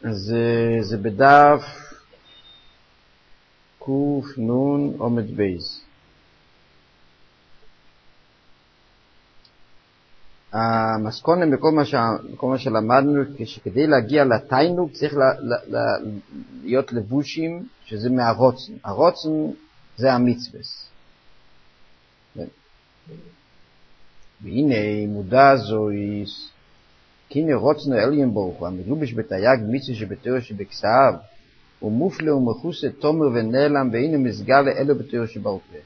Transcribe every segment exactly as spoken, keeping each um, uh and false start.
זה, זה בדף קוף נון עומד בייז. המסקונה בכל מה, ש... בכל מה שלמדנו, שכדי להגיע לתיינוג צריך ל... ל... ל... להיות לבושים, שזה מהרוצן. הרוצן זה המצווס. והנה מודע זוהי, כינה רוצנו אליין ברוך הוא, המלובש בתייג מצווה שבתיאור שבכסאב, הוא מופלא ומחוסה תומר ונעלם, והנה מסגל אלו בתיאור שבעופה.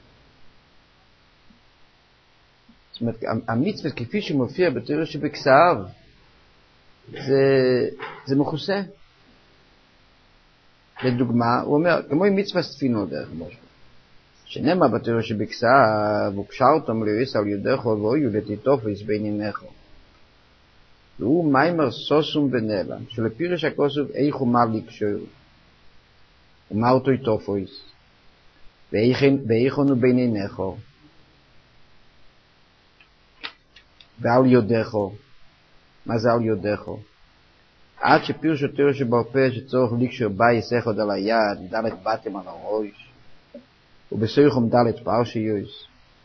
זאת אומרת, המצווה כפי שמופיע בתיאור שבכסאב, זה, זה מחוסה. לדוגמה, הוא אומר, כמו עם מצווה ספינו דרך משהו. שנאמר בתיאור שבכסאב, וקשרתם ליועס על יודך ואויו לתיתוף ויסבין עמך. והוא מיימר סוסום ונעלם, שלפירש הכוסף איך הוא מה לקשור. ומה אותו יתופויס. ואיך הוא בין עינך. ועל יודך. מה זה על יודך? עד שפירש יותר שבעופה שצורך לקשור בי יסך עוד על היד, דלת בתם על הראש. ובסויכם דלת פרשיוס.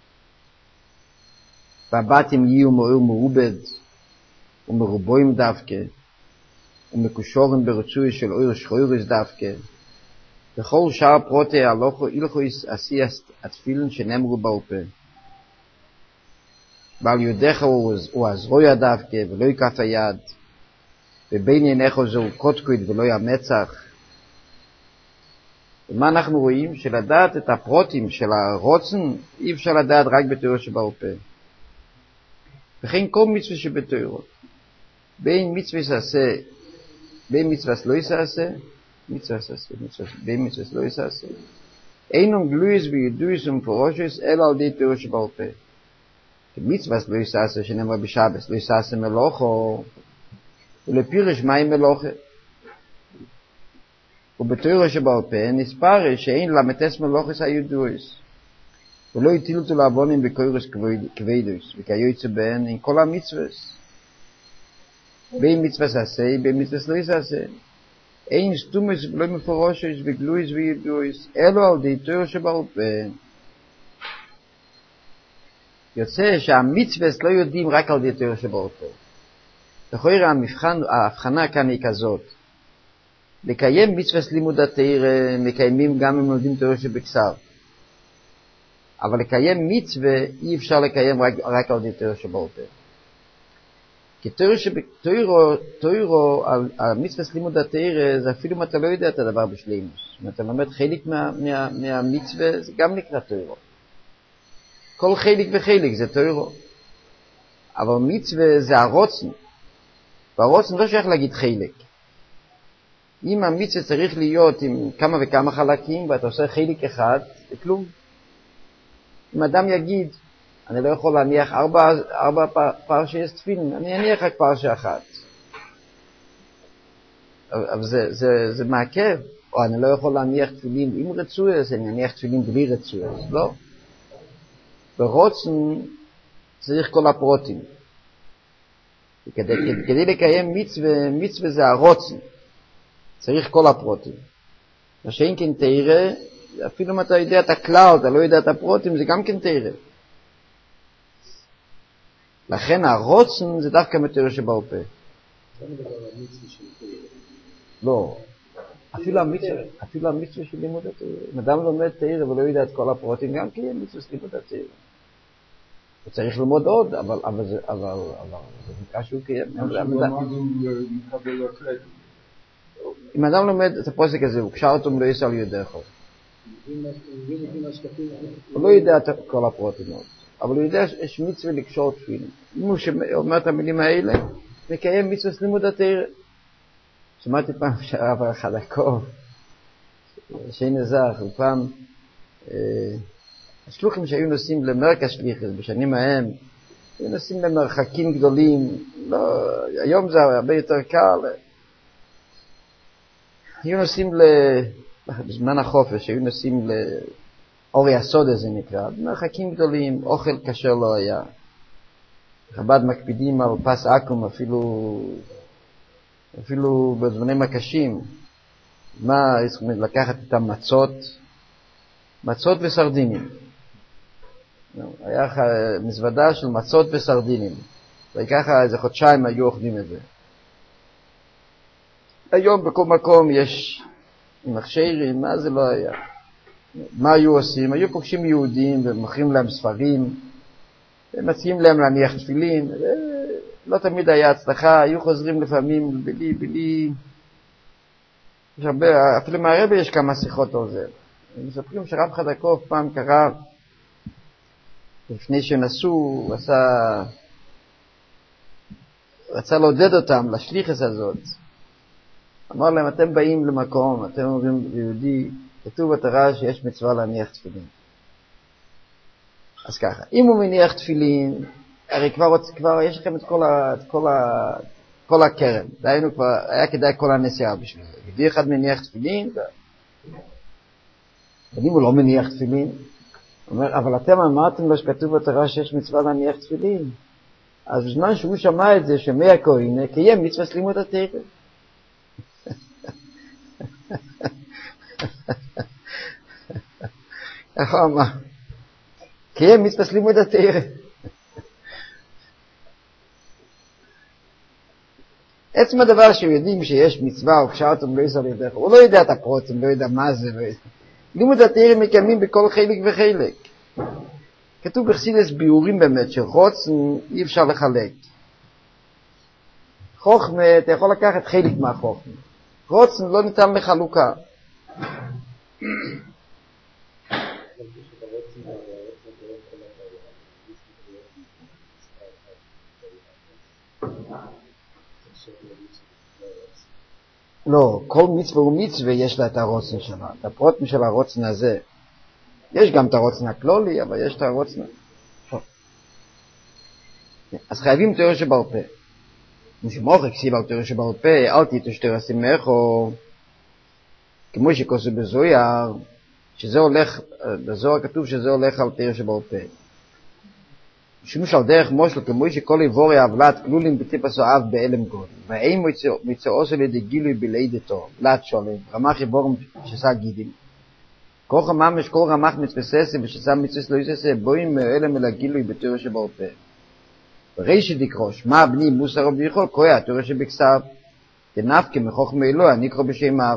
והבתים יהיו מאור מעובד, ומרובוים דווקא, ומקושורן ברצוי של אור שחוירס דווקא. בכל שאר פרוטי הלוכו הילכו עשי התפילין שנאמרו בעופה. ועל יודך הוא הזרוע דווקא, ולא יקף היד, ובין עיניך זהו קודקוד ולא ימצח. ומה אנחנו רואים? שלדעת את הפרוטים של הרוצן, אי אפשר לדעת רק בתיאור שבעופה. וכן כל מצווה שבתיאור. בין מצווה שעשה, בין מצווה לא יעשה, מצווה שעשה, בין מצווה לא יעשה. אינם גלויס וידויס ומפורושס, אלא על די תיאור שבעופה. מצווה לא יעשה, שנאמר בשבס, לא יעשה מלוכו, ולפירש מהי מלוכה. ובתיאור שבעופה נספר שאין למתס מלוכס הידויס. ולא יטילו אותו לעוונים בקוירס כבדוס, וכיוצא בהן עם כל המצווס. בין מצווה שעשה, בין מצווה לא יעשה. אין סתומס ולא מפורושס וגלויס וידויס, אלו על די תיאור שבעופה. יוצא שהמצווס לא יודעים רק על די תיאור שבעופה. לכאורה ההבחנה כאן היא כזאת. לקיים מצווס לימוד התורה מקיימים גם אם לומדים תורה שבכסאב. אבל לקיים מצווה אי אפשר לקיים רק, רק על די תורה שבעופה. כי תורה שבתורה, תורה על, על מצווס לימוד התורה זה אפילו אם אתה לא יודע את הדבר בשלימוס. אם אתה לומד חלק מה, מה, מהמצווה זה גם נקרא תורה. כל חלק וחלק זה תורה. אבל מצווה זה הרוצן. והרוצן לא שייך להגיד חלק. אם המצווה צריך להיות עם כמה וכמה חלקים, ואתה עושה חלק אחד, זה כלום. אם אדם יגיד, אני לא יכול להניח ארבע, ארבע פרשי תפילין, אני אניח רק פרשה אחת. אבל זה, זה, זה מעכב. או אני לא יכול להניח תפילין עם רצוי, אז אני אניח תפילין בלי רצוי. לא. ברוצן צריך כל הפרוטים. כדי, כדי לקיים מצווה, מצווה זה הרוצן. צריך כל הפרוטים. מה שאין כן תאירה, אפילו אם אתה יודע את הכלל, אתה לא יודע את הפרוטים, זה גם כן תאירה. לכן הרוצן זה דווקא מתאירה שבעופה. לא. אפילו המצווה, אפילו המצווה של לימוד התאירה. אם אדם לומד תאירה ולא יודע את כל הפרוטים, גם כן מצווה של לימוד התאירה. הוא צריך ללמוד עוד, אבל, אבל זה, אבל, אבל, זה נקרא שהוא קיים. אם אדם לומד את הפוסק הזה, הוא קשר אותו מלא יסע על יודך. הוא לא יודע את כל הפרוטים עוד, אבל הוא יודע שיש מצווה לקשור תפילין. אם הוא אומר את המילים האלה, מקיים מצווה לימוד התורה. שמעתי פעם שהרב החדקוב, שאין אזרח, ופעם השלוחים שהיו נוסעים למרכז שליחס בשנים ההם, היו נוסעים למרחקים גדולים, לא, היום זה הרבה יותר קל. היו נוסעים בזמן החופש, היו נוסעים לאורי הסודה זה נקרא, במרחקים גדולים, אוכל כשר לא היה. חב"ד מקפידים על פס עקום, אפילו אפילו בזמנים הקשים, מה צריכים לקחת את המצות, מצות וסרדינים. היה מזוודה של מצות וסרדינים, וככה איזה חודשיים היו אוכלים את זה. היום בכל מקום יש מכשירים, מה זה לא היה? מה היו עושים? היו פוגשים יהודים ומוכרים להם ספרים, ומציעים להם להניח תפילין, לא תמיד היה הצלחה, היו חוזרים לפעמים בלי, בלי, יש הרבה, אפילו מהרבי יש כמה שיחות על זה. הם מספרים שרב חדקוב פעם קרא, לפני שנסו, הוא עשה, רצה לעודד אותם לשליחס הזאת. אמר להם, אתם באים למקום, אתם אומרים ליהודי, כתוב בתורה שיש מצווה להניח תפילין. אז ככה, אם הוא מניח תפילין, הרי כבר, כבר יש לכם את כל, ה, את כל, ה, כל הקרן. דהיינו כבר, היה כדאי כל הנסיעה בשביל זה. יהודי אחד מניח תפילין, ואם הוא לא מניח תפילין, הוא אומר, אבל אתם אמרתם לו שכתוב בתורה שיש מצווה להניח תפילין. אז בזמן שהוא שמע את זה, שמע הכהן, קיים מצווה לימוד התורה. איך הוא אמר? קיים מצווה לימוד התורה. עצם הדבר שהם יודעים שיש מצווה או פשרתם לא יסוד ידך, הוא לא יודע את הפרוטים, לא יודע מה זה, לא יודע. לימוד התורה מקיימים בכל חלק וחלק. כתוב בחסידות ביאורים באמת שחוצן אי אפשר לחלק. חוכמה, אתה יכול לקחת חלק מהחוכמה. חוצן לא ניתן לחלוקה. לא, כל מצווה ומצווה יש לה את הרוצן שלה, את הפרוטים של הרוצן הזה. יש גם את הרוצן הכלולי, אבל יש את הרוצן. אז חייבים תורה שבעל פה. משמוך הכסיב על תורה שבעל פה, אל תתשתר אסימך, או כמו שכוסו בזויר, שזה הולך, בזוהר כתוב שזה הולך על תורה שבעל פה. שימוש על דרך מושל, כמו שכל עבורי הבלת כלולים בטיפ הסועב באלם גודל. ואין מצאו של ידי גילוי בלידתו, בלת שולם, רמח יבורם שסע גידים. כל חממש, כל רמח מצפססי ושסע מצפס לא יססי, בואים מאלם אל הגילוי בתורה שבעל פה. בראשית דקרוש, מה בני מוסר וביכו, קויה התורה שבכסף, תנפקי מחוכמה אלוה, נקרא בשם אב.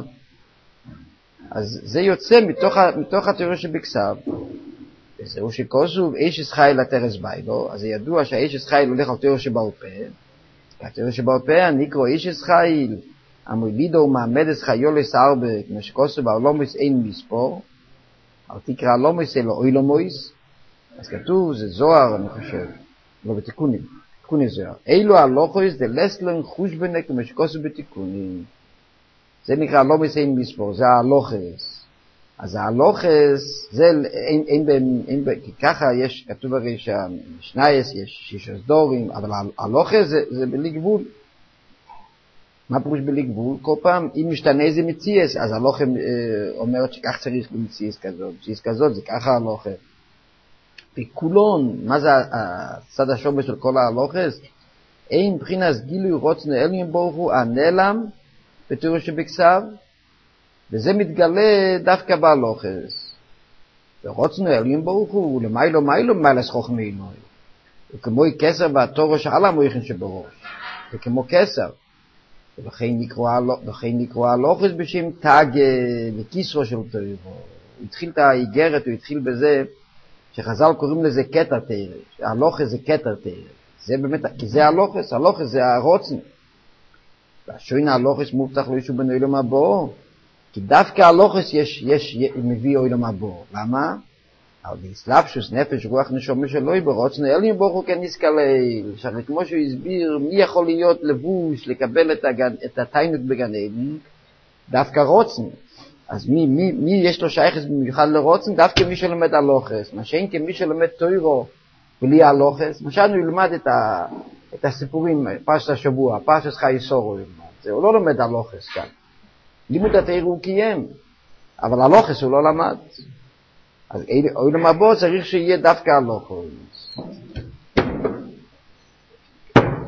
אז זה יוצא מתוך, מתוך התורה שבכסף, וזהו שכוסו איש ישחייל לתרס ביילו, אז זה ידוע שהאיש ישחייל הולך על תורה שבעל פה, התורה שבעל פה, נקרא איש ישחייל, המולידו ומעמד את חיו לסערבה, כמו שכוסו בעולמוס אין מספור, אבל תקרא עולמוס אלו אוילומוס, אז כתוב, זה זוהר, אני חושב, לא בתיקונים, תיקוני זוהר. אילו הלוכוס דלסלן חושבנה, כמו שכוסו בתיקונים. זה נקרא עולמוס אין מספור, זה הלוכס. אז ההלוכס, זה אין, אין בהם, אין בהם, כי ככה יש, כתוב הרי שהמשנייס, יש שישה דורים, אבל ההלוכס זה, זה בלי גבול. מה פירוש בלי גבול? כל פעם, אם משתנה איזה מציאס, אז ההלוכה אה, אומרת שכך צריך במציאס כזאת. מציאס כזאת זה ככה ההלוכה. וכולון, מה זה הצד השומש של כל ההלוכס? אין מבחינת גילוי רוצן אלוהים ברוך הוא הנעלם בתורה שבכסף, וזה מתגלה דווקא בהלוכס. ורוצן אלוהים ברוך הוא למיילו מיילו מיילס חוכמה אלוהים. וכמו כסר והתורה שעל המויכן שבראש. וכמו כסר. וכן נקרא הלוכס בשם תג וקיסרו של תורה. הוא התחיל את האיגרת, הוא התחיל בזה שחז"ל קוראים לזה קטע תורה. הלוכס זה קטע תורה. זה באמת, כי זה הלוכס, הלוכס זה הרוצן. והשוין הלוכס מובטח לו ישו בן אילום הבא. כי דווקא הלוכס יש, יש, מביא אילום הבא. למה? אבל בהסלבשוס נפש רוח נשומש אלוהי ברוצן אלוהים ברוך הוא כן נזכלל. עכשיו כמו שהוא הסביר מי יכול להיות לבוש לקבל את, הגן, את התיינות בגן עדן, דווקא רוצן. אז מי, מי, מי יש לו שייכת במיוחד לרוצן? דווקא מי שלומד הלוכס. מה שאין כמי שלומד תוירו בלי הלוכס, מה שאנו ילמד את, ה, את הסיפורים, פרשת השבוע, פרשת חיי סורו ילמד. זה, הוא לא לומד הלוכס כאן. לימוד התורה הוא קיים, אבל הלוכס הוא לא למד. אז אילום הבא צריך שיהיה דווקא הלוכס.